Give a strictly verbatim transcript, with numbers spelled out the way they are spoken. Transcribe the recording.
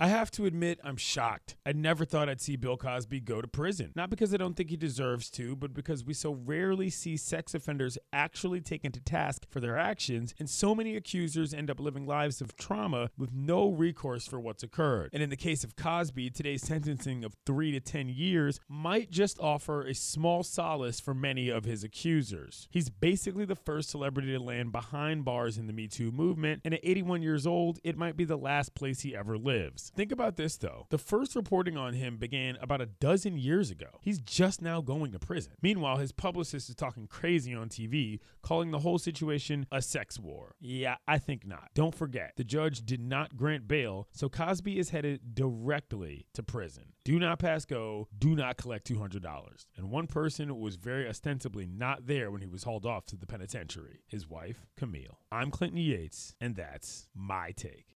I have to admit, I'm shocked. I never thought I'd see Bill Cosby go to prison. Not because I don't think he deserves to, but because we so rarely see sex offenders actually taken to task for their actions, and so many accusers end up living lives of trauma with no recourse for what's occurred. And in the case of Cosby, today's sentencing of three to ten years might just offer a small solace for many of his accusers. He's basically the first celebrity to land behind bars in the Me Too movement, and at eighty-one years old, it might be the last place he ever lives. Think about this though. The first reporting on him began about a dozen years ago. He's just now going to prison. Meanwhile, his publicist is talking crazy on T V, calling the whole situation a sex war. Yeah, I think not. Don't forget, the judge did not grant bail, so Cosby is headed directly to prison. Do not pass go, do not collect two hundred dollars. And one person was very ostensibly not there when he was hauled off to the penitentiary, his wife, Camille. I'm Clinton Yates, and that's my take.